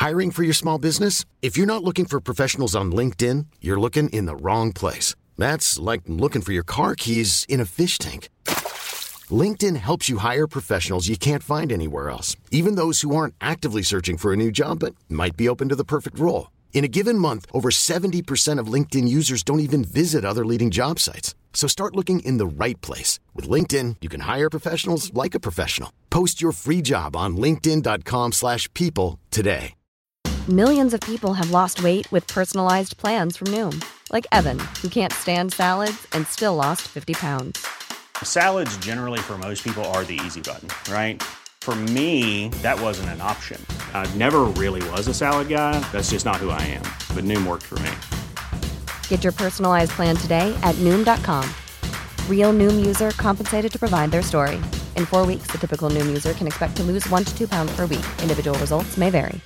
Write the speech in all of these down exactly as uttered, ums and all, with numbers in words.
Hiring for your small business? If you're not looking for professionals on LinkedIn, you're looking in the wrong place. That's like looking for your car keys in a fish tank. LinkedIn helps you hire professionals you can't find anywhere else, even those who aren't actively searching for a new job but might be open to the perfect role. In a given month, over seventy percent of LinkedIn users don't even visit other leading job sites. So start looking in the right place. With LinkedIn, you can hire professionals like a professional. Post your free job on linkedin dot com slash people today. Millions of people have lost weight with personalized plans from Noom. Like Evan, who can't stand salads and still lost fifty pounds. Salads generally for most people are the easy button, right? For me, that wasn't an option. I never really was a salad guy. That's just not who I am. But Noom worked for me. Get your personalized plan today at Noom dot com. Real Noom user compensated to provide their story. In four weeks, the typical Noom user can expect to lose one to two pounds per week. Individual results may vary.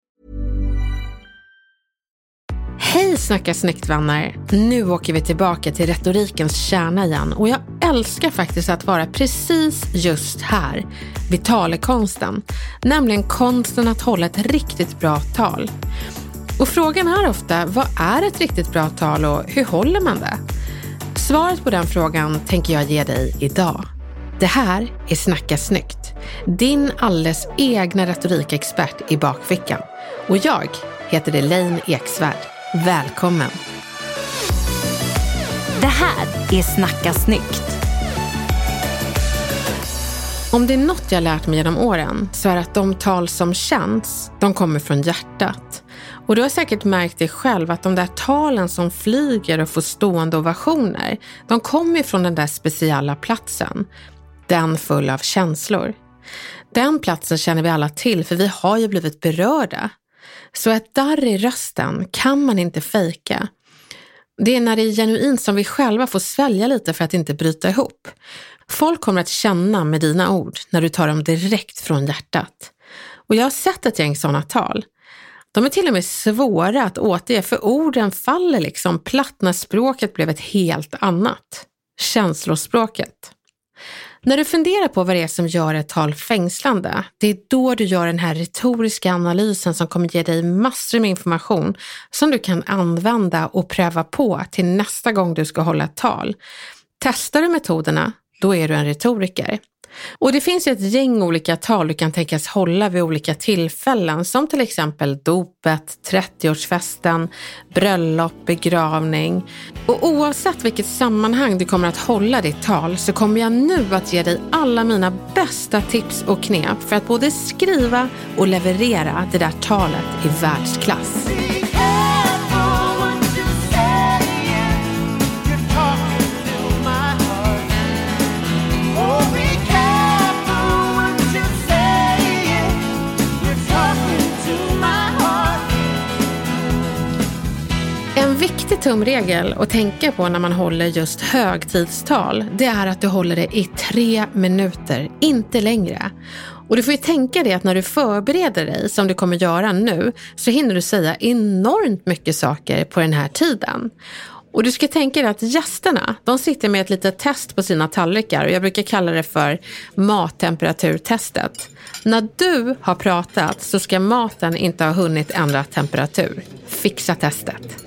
Hej Snacka snyggt vänner! Nu åker vi tillbaka till retorikens kärna igen och jag älskar faktiskt att vara precis just här, vid talekonsten, nämligen konsten att hålla ett riktigt bra tal. Och frågan är ofta, vad är ett riktigt bra tal och hur håller man det? Svaret på den frågan tänker jag ge dig idag. Det här är Snacka snyggt, din alldeles egna retorikexpert i bakfickan. Och jag heter Elaine Eksvärd. Välkommen! Det här är Snacka snyggt. Om det är något jag lärt mig genom åren så är det att de tal som känns, de kommer från hjärtat. Och du har säkert märkt det själv att de där talen som flyger och får stående ovationer, de kommer från den där speciella platsen. Den full av känslor. Den platsen känner vi alla till för vi har ju blivit berörda. Så ett darr i rösten kan man inte fejka. Det är när det är genuint som vi själva får svälja lite för att inte bryta ihop. Folk kommer att känna med dina ord när du tar dem direkt från hjärtat. Och jag har sett ett gäng sådana tal. De är till och med svåra att återge för orden faller liksom platt när språket blev ett helt annat. Känslospråket. När du funderar på vad det är som gör ett tal fängslande, det är då du gör den här retoriska analysen som kommer ge dig massor med information som du kan använda och pröva på till nästa gång du ska hålla ett tal. Testar du metoderna, då är du en retoriker. Och det finns ju ett gäng olika tal du kan tänkas hålla vid olika tillfällen, som till exempel dopet, trettioårsfesten, bröllop, begravning. Och oavsett vilket sammanhang du kommer att hålla ditt tal så kommer jag nu att ge dig alla mina bästa tips och knep för att både skriva och leverera det där talet i världsklass. En viktig tumregel att tänka på när man håller just högtidstal, det är att du håller det i tre minuter, inte längre. Och du får ju tänka dig att när du förbereder dig, som du kommer göra nu, så hinner du säga enormt mycket saker på den här tiden. Och du ska tänka dig att gästerna, de sitter med ett litet test på sina tallrikar och jag brukar kalla det för mattemperaturtestet. När du har pratat så ska maten inte ha hunnit ändra temperatur. Fixa testet.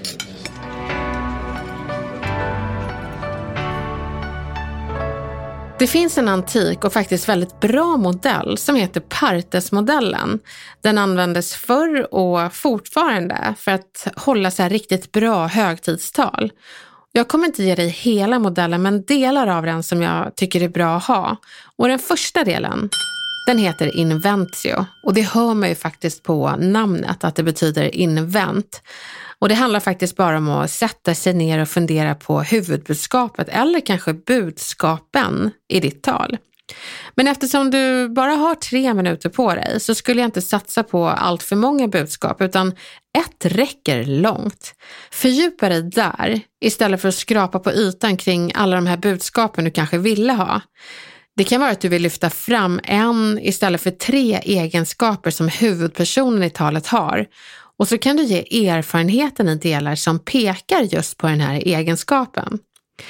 Det finns en antik och faktiskt väldigt bra modell som heter Partes-modellen. Den användes förr och fortfarande för att hålla så här riktigt bra högtidstal. Jag kommer inte ge dig hela modellen men delar av den som jag tycker är bra att ha. Och den första delen, den heter inventio. Och det hör man ju faktiskt på namnet att det betyder invent. Och det handlar faktiskt bara om att sätta sig ner och fundera på huvudbudskapet eller kanske budskapen i ditt tal. Men eftersom du bara har tre minuter på dig så skulle jag inte satsa på allt för många budskap utan ett räcker långt. Fördjupa dig där istället för att skrapa på ytan kring alla de här budskapen du kanske ville ha. Det kan vara att du vill lyfta fram en istället för tre egenskaper som huvudpersonen i talet har. Och så kan du ge erfarenheten i delar som pekar just på den här egenskapen.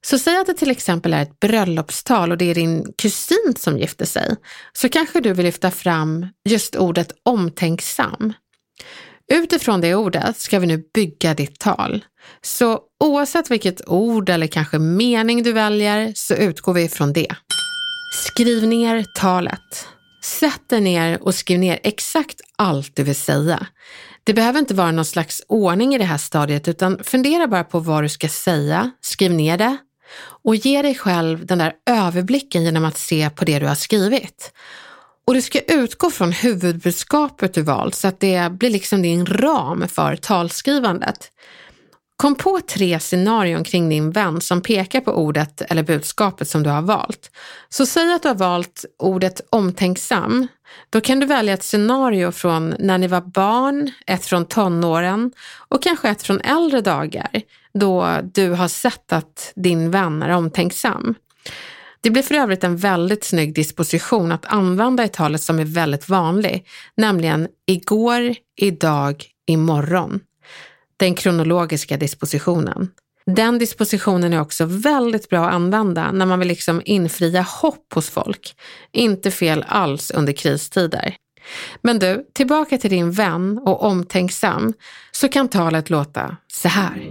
Så säg att det till exempel är ett bröllopstal och det är din kusin som gifter sig. Så kanske du vill lyfta fram just ordet omtänksam. Utifrån det ordet ska vi nu bygga ditt tal. Så oavsett vilket ord eller kanske mening du väljer så utgår vi från det. Skriv ner talet. Sätt dig ner och skriv ner exakt allt du vill säga. Det behöver inte vara någon slags ordning i det här stadiet utan fundera bara på vad du ska säga, skriv ner det och ge dig själv den där överblicken genom att se på det du har skrivit. Och du ska utgå från huvudbudskapet du valt så att det blir liksom din ram för talskrivandet. Kom på tre scenarion kring din vän som pekar på ordet eller budskapet som du har valt. Så säg att du har valt ordet omtänksam. Då kan du välja ett scenario från när ni var barn, ett från tonåren och kanske ett från äldre dagar då du har sett att din vän är omtänksam. Det blir för övrigt en väldigt snygg disposition att använda i talet som är väldigt vanlig, nämligen igår, idag, imorgon. Den kronologiska dispositionen. Den dispositionen är också väldigt bra att använda när man vill liksom infria hopp hos folk. Inte fel alls under kristider. Men du, tillbaka till din vän och omtänksam så kan talet låta så här.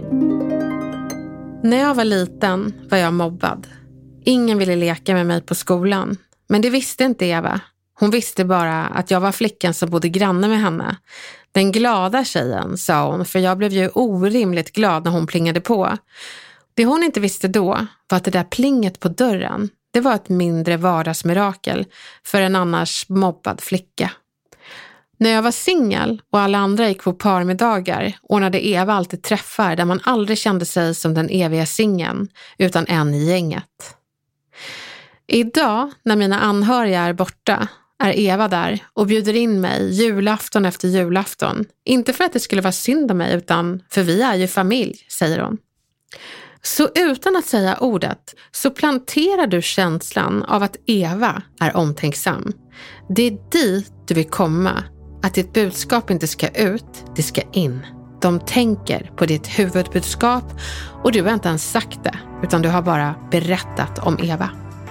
När jag var liten var jag mobbad. Ingen ville leka med mig på skolan. Men det visste inte Eva. Hon visste bara att jag var flickan som bodde granne med henne. Den glada tjejen, sa hon, för jag blev ju orimligt glad när hon plingade på. Det hon inte visste då var att det där plinget på dörren, det var ett mindre vardagsmirakel för en annars mobbad flicka. När jag var singel och alla andra gick på parmiddagar ordnade Eva alltid träffar där man aldrig kände sig som den eviga singeln utan en i gänget. Idag, när mina anhöriga är borta, är Eva där och bjuder in mig julafton efter julafton. Inte för att det skulle vara synd om mig utan för vi är ju familj, säger hon. Så utan att säga ordet så planterar du känslan av att Eva är omtänksam. Det är dit du vill komma. Att ditt budskap inte ska ut, det ska in. De tänker på ditt huvudbudskap och du har inte ens sagt det utan du har bara berättat om Eva.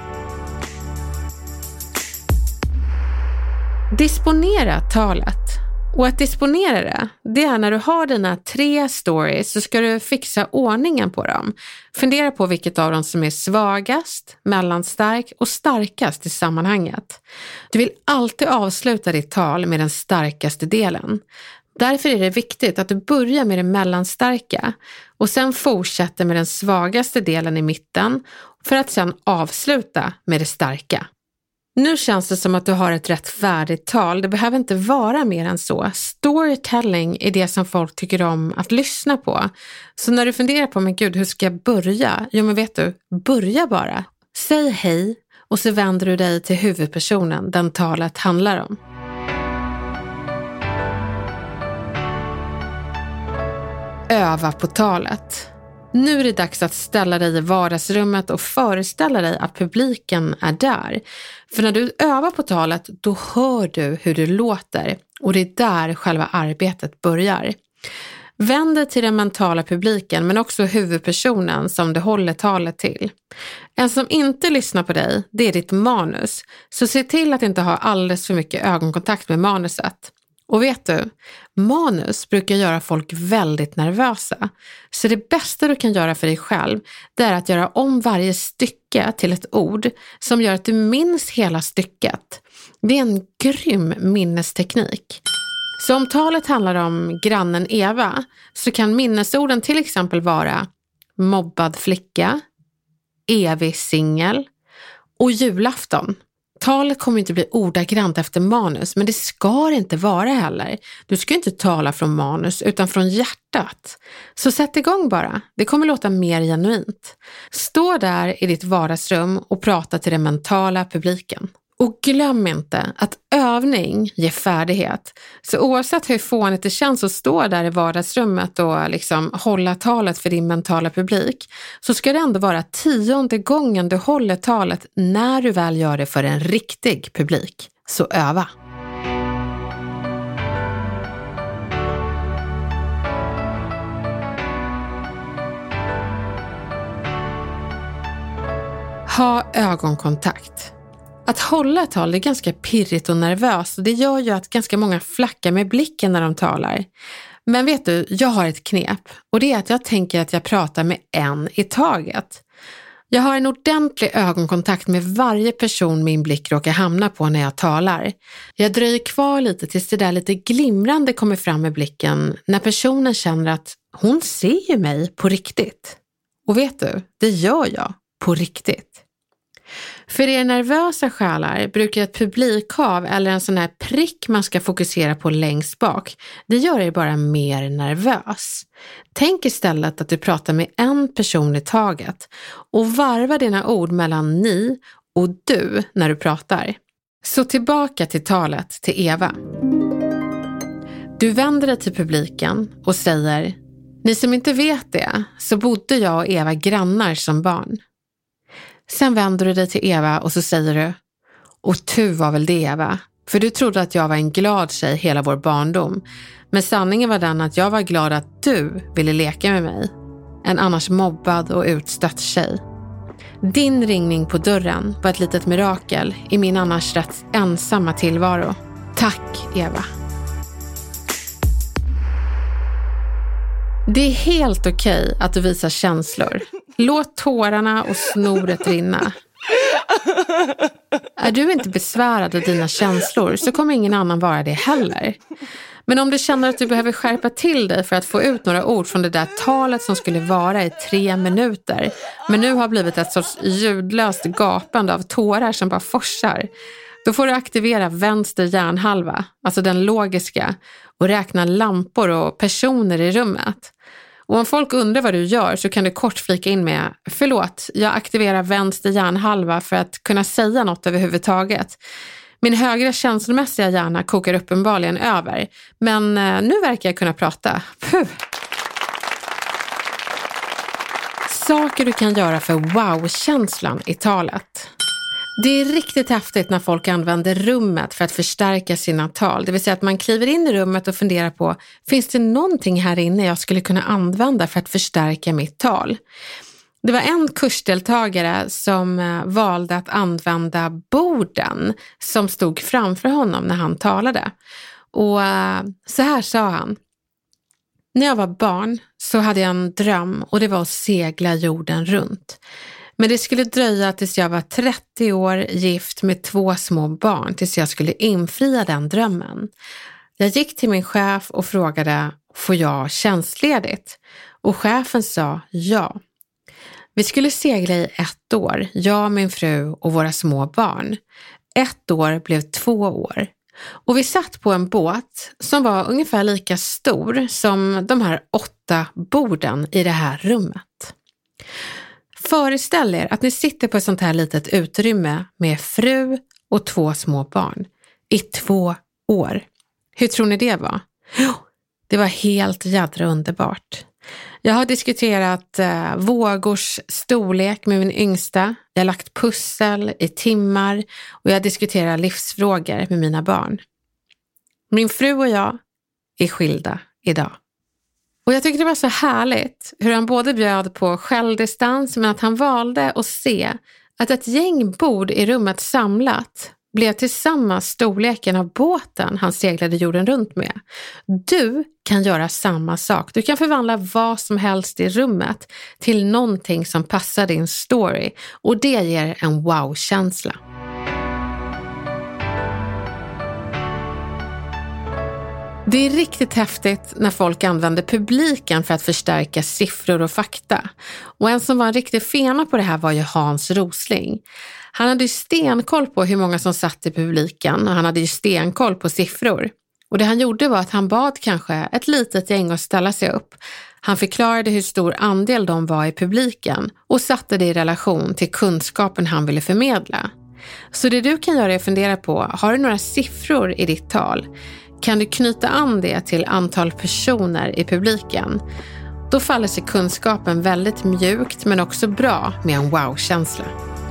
Disponera talet. Och att disponera det, det är när du har dina tre stories så ska du fixa ordningen på dem. Fundera på vilket av dem som är svagast, mellanstark och starkast i sammanhanget. Du vill alltid avsluta ditt tal med den starkaste delen. Därför är det viktigt att du börjar med det mellanstarka och sen fortsätter med den svagaste delen i mitten för att sen avsluta med det starka. Nu känns det som att du har ett rätt färdigt tal. Det behöver inte vara mer än så. Storytelling är det som folk tycker om att lyssna på. Så när du funderar på, men gud, hur ska jag börja? Jo, men vet du, börja bara. Säg hej och så vänder du dig till huvudpersonen den talet handlar om. Öva på talet. Nu är det dags att ställa dig i vardagsrummet och föreställa dig att publiken är där. För när du övar på talet, då hör du hur du låter och det är där själva arbetet börjar. Vänd dig till den mentala publiken men också huvudpersonen som du håller talet till. En som inte lyssnar på dig, det är ditt manus. Så se till att inte ha alldeles för mycket ögonkontakt med manuset. Och vet du, manus brukar göra folk väldigt nervösa. Så det bästa du kan göra för dig själv, det är att göra om varje stycke till ett ord som gör att du minns hela stycket. Det är en grym minnesteknik. Så om talet handlar om grannen Eva så kan minnesorden till exempel vara mobbad flicka, evig singel och julafton. Talet kommer inte bli ordagrant efter manus, men det ska inte vara heller. Du ska inte tala från manus utan från hjärtat. Så sätt igång bara. Det kommer låta mer genuint. Stå där i ditt vardagsrum och prata till den mentala publiken. Och glöm inte att övning ger färdighet. Så oavsett hur fånigt det känns att stå där i vardagsrummet och liksom hålla talet för din mentala publik, så ska det ändå vara tionde gången du håller talet när du väl gör det för en riktig publik. Så öva! Ha ögonkontakt. Att hålla tal är ganska pirrigt och nervöst och det gör ju att ganska många flackar med blicken när de talar. Men vet du, jag har ett knep och det är att jag tänker att jag pratar med en i taget. Jag har en ordentlig ögonkontakt med varje person min blick råkar hamna på när jag talar. Jag dröjer kvar lite tills det där lite glimrande kommer fram med blicken när personen känner att hon ser ju mig på riktigt. Och vet du, det gör jag på riktigt. För er nervösa själar brukar ett publikhav eller en sån här prick man ska fokusera på längst bak, det gör er bara mer nervös. Tänk istället att du pratar med en person i taget och varva dina ord mellan ni och du när du pratar. Så tillbaka till talet till Eva. Du vänder dig till publiken och säger: ni som inte vet det, så bodde jag och Eva grannar som barn. Sen vänder du dig till Eva och så säger du: och tu var väl det, Eva, för du trodde att jag var en glad tjej hela vår barndom. Men sanningen var den att jag var glad att du ville leka med mig. En annars mobbad och utstött tjej. Din ringning på dörren var ett litet mirakel i min annars rätt ensamma tillvaro. Tack, Eva. Det är helt okej att du visar känslor. Låt tårarna och snoret rinna. Är du inte besvärad av dina känslor så kommer ingen annan vara det heller. Men om du känner att du behöver skärpa till dig för att få ut några ord från det där talet som skulle vara i tre minuter, men nu har blivit ett sorts ljudlöst gapande av tårar som bara forsar, då får du aktivera vänster hjärnhalva, alltså den logiska, och räkna lampor och personer i rummet. Och om folk undrar vad du gör så kan du kort flika in med: förlåt, jag aktiverar vänster hjärnhalva för att kunna säga något överhuvudtaget. Min högra känslomässiga hjärna kokar uppenbarligen över, men nu verkar jag kunna prata. Puh. Saker du kan göra för wow-känslan i talet. Det är riktigt häftigt när folk använder rummet för att förstärka sina tal. Det vill säga att man kliver in i rummet och funderar på: finns det någonting här inne jag skulle kunna använda för att förstärka mitt tal? Det var en kursdeltagare som valde att använda borden som stod framför honom när han talade. Och så här sa han: när jag var barn så hade jag en dröm och det var att segla jorden runt. Men det skulle dröja tills jag var trettio år, gift med två små barn, tills jag skulle infria den drömmen. Jag gick till min chef och frågade: får jag tjänstledigt? Och chefen sa ja. Vi skulle segla i ett år, jag, min fru och våra små barn. Ett år blev två år. Och vi satt på en båt som var ungefär lika stor som de här åtta borden i det här rummet. Föreställ er att ni sitter på ett sånt här litet utrymme med fru och två små barn i två år. Hur tror ni det var? Det var helt jädra underbart. Jag har diskuterat eh, vågors storlek med min yngsta. Jag har lagt pussel i timmar och jag diskuterar livsfrågor med mina barn. Min fru och jag är skilda idag. Och jag tycker det var så härligt hur han både bjöd på självdistans, men att han valde att se att ett gäng bord i rummet samlat blev till samma storleken av båten han seglade jorden runt med. Du kan göra samma sak. Du kan förvandla vad som helst i rummet till någonting som passar din story, och det ger en wow-känsla. Det är riktigt häftigt när folk använder publiken för att förstärka siffror och fakta. Och en som var en riktig fena på det här var ju Hans Rosling. Han hade ju stenkoll på hur många som satt i publiken och han hade ju stenkoll på siffror. Och det han gjorde var att han bad kanske ett litet gäng att ställa sig upp. Han förklarade hur stor andel de var i publiken och satte det i relation till kunskapen han ville förmedla. Så det du kan göra är att fundera på: har du några siffror i ditt tal? Kan du knyta an det till antal personer i publiken? Då faller sig kunskapen väldigt mjukt men också bra med en wow-känsla.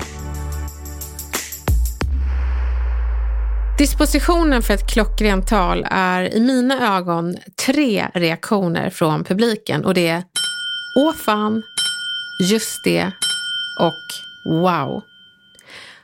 Dispositionen för ett klockrent tal är i mina ögon tre reaktioner från publiken, och det är åh fan, just det och wow.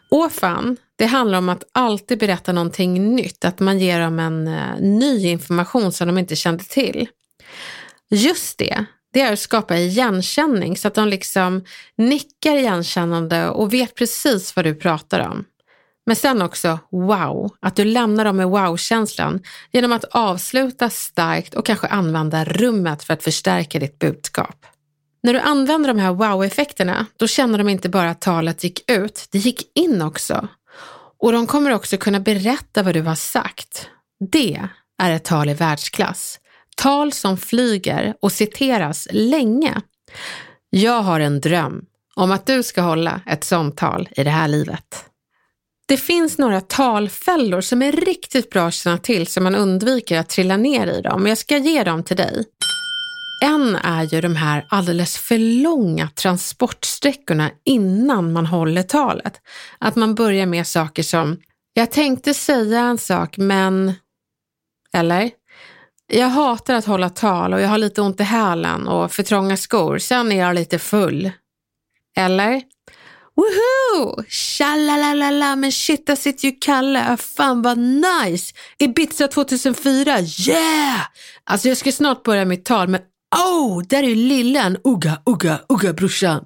Ofan, det handlar om att alltid berätta någonting nytt, att man ger dem en uh, ny information som de inte kände till. Just det, det är att skapa igenkänning så att de liksom nickar igenkännande och vet precis vad du pratar om. Men sen också wow, att du lämnar dem med wow-känslan genom att avsluta starkt och kanske använda rummet för att förstärka ditt budskap. När du använder de här wow-effekterna, då känner de inte bara att talet gick ut, det gick in också. Och de kommer också kunna berätta vad du har sagt. Det är ett tal i världsklass. Tal som flyger och citeras länge. Jag har en dröm om att du ska hålla ett sånt tal i det här livet. Det finns några talfällor som är riktigt bra att känna till så man undviker att trilla ner i dem. Men jag ska ge dem till dig. En är ju de här alldeles för långa transportsträckorna innan man håller talet. Att man börjar med saker som jag tänkte säga en sak men... Eller? Jag hatar att hålla tal och jag har lite ont i hälen och för trånga skor. Sen är jag lite full. Eller? Woohoo! Tjalalalala, men shit, där sitter ju Kalle. Fan vad nice! Ibiza tjugohundrafyra, yeah! Alltså jag ska snart börja mitt tal med oh, där är ju lillen. Ugga, ugga, ugga brorsan.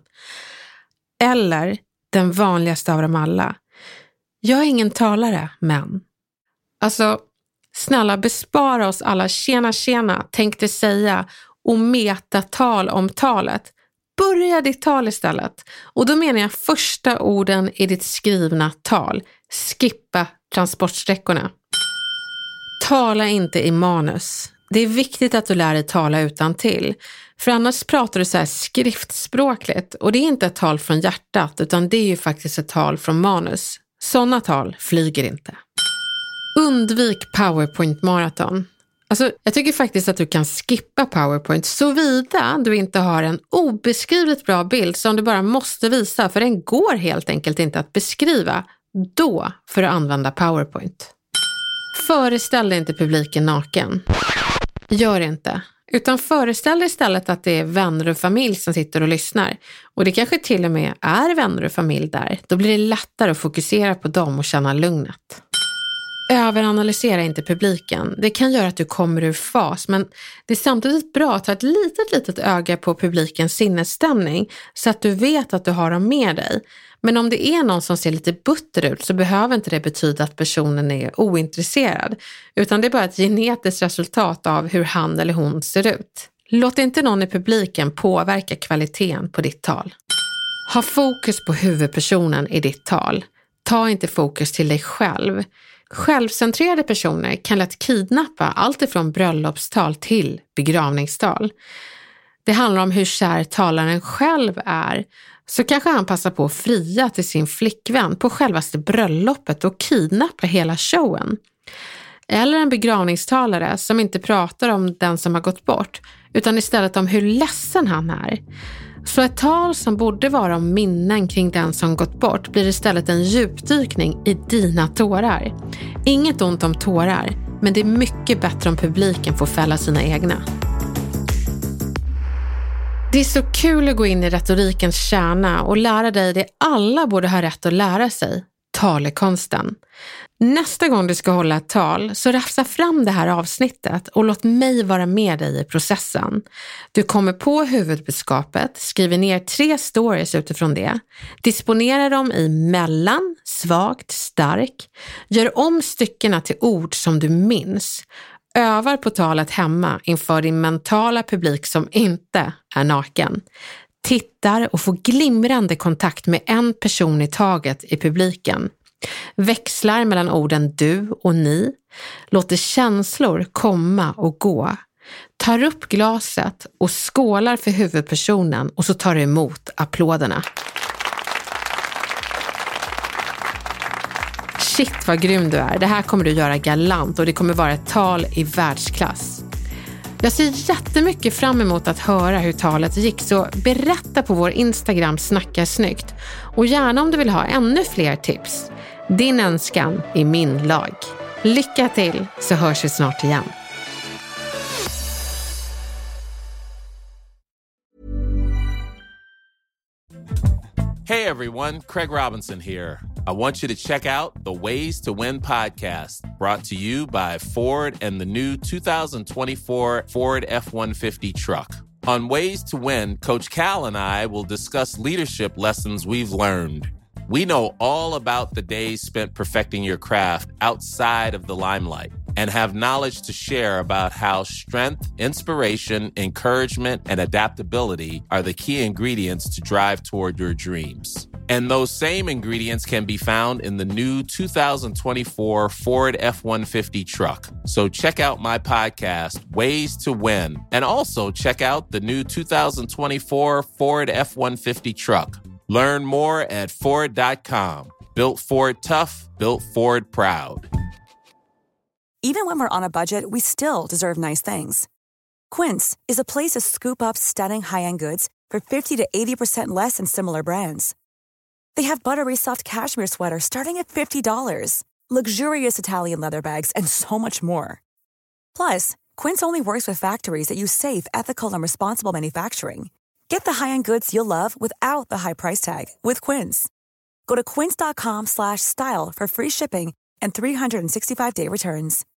Eller den vanligaste av dem alla. Jag är ingen talare, men... Alltså, snälla bespara oss alla tjena tjena, tänkte säga och metatal om talet. Börja ditt tal istället. Och då menar jag första orden i ditt skrivna tal. Skippa transportsträckorna. Tala inte i manus. Det är viktigt att du lär dig tala utan till. För annars pratar du så här skriftspråkligt. Och det är inte ett tal från hjärtat utan det är ju faktiskt ett tal från manus. Sådana tal flyger inte. Undvik PowerPoint-maraton. Alltså, jag tycker faktiskt att du kan skippa PowerPoint såvida du inte har en obeskrivligt bra bild som du bara måste visa för den går helt enkelt inte att beskriva. Då får du använda PowerPoint. Föreställ dig inte publiken naken. Gör inte. Utan föreställ dig istället att det är vänner och familj som sitter och lyssnar. Och det kanske till och med är vänner och familj där. Då blir det lättare att fokusera på dem och känna lugnet. Överanalysera inte publiken. Det kan göra att du kommer ur fas, men det är samtidigt bra att ha ett litet, litet öga på publikens sinnesstämning så att du vet att du har dem med dig. Men om det är någon som ser lite butter ut så behöver inte det betyda att personen är ointresserad, utan det är bara ett genetiskt resultat av hur han eller hon ser ut. Låt inte någon i publiken påverka kvaliteten på ditt tal. Ha fokus på huvudpersonen i ditt tal. Ta inte fokus till dig själv. Självcentrerade personer kan lätt kidnappa allt ifrån bröllopstal till begravningstal. Det handlar om hur kär talaren själv är, så kanske han passar på att fria till sin flickvän på självaste bröllopet och kidnappa hela showen. Eller en begravningstalare som inte pratar om den som har gått bort, utan istället om hur ledsen han är. Så ett tal som borde vara om minnen kring den som gått bort blir istället en djupdykning i dina tårar. Inget ont om tårar, men det är mycket bättre om publiken får fälla sina egna. Det är så kul att gå in i retorikens kärna och lära dig det alla borde ha rätt att lära sig, talekonsten. Nästa gång du ska hålla ett tal så rafsa fram det här avsnittet och låt mig vara med dig i processen. Du kommer på huvudbudskapet, skriver ner tre stories utifrån det, disponerar dem i mellan, svagt, stark, gör om styckena till ord som du minns, övar på talet hemma inför din mentala publik som inte är naken. Tittar och får glimrande kontakt med en person i taget i publiken. Växlar mellan orden du och ni. Låter känslor komma och gå. Tar upp glaset och skålar för huvudpersonen och så tar du emot applåderna. Shit vad grym du är. Det här kommer du göra galant och det kommer vara ett tal i världsklass. Jag ser jättemycket fram emot att höra hur talet gick, så berätta på vår Instagram Snacka snyggt. Och gärna om du vill ha ännu fler tips. Din önskan är min lag. Lycka till, så hörs vi snart igen. Hey everyone, Craig Robinson here. I want you to check out the Ways to Win podcast, brought to you by Ford and the new two thousand twenty-four Ford F one fifty truck. On Ways to Win, Coach Cal and I will discuss leadership lessons we've learned. We know all about the days spent perfecting your craft outside of the limelight and have knowledge to share about how strength, inspiration, encouragement, and adaptability are the key ingredients to drive toward your dreams. And those same ingredients can be found in the new two thousand twenty-four Ford F one fifty truck. So check out my podcast, Ways to Win, and also check out the new two thousand twenty-four Ford F one fifty truck. Learn more at Ford dot com. Built Ford tough, built Ford proud. Even when we're on a budget, we still deserve nice things. Quince is a place to scoop up stunning high-end goods for fifty to eighty percent less than similar brands. They have buttery soft cashmere sweaters starting at fifty dollars, luxurious Italian leather bags, and so much more. Plus, Quince only works with factories that use safe, ethical, and responsible manufacturing. Get the high-end goods you'll love without the high price tag with Quince. Go to quince dot com slash style for free shipping and three sixty-five day returns.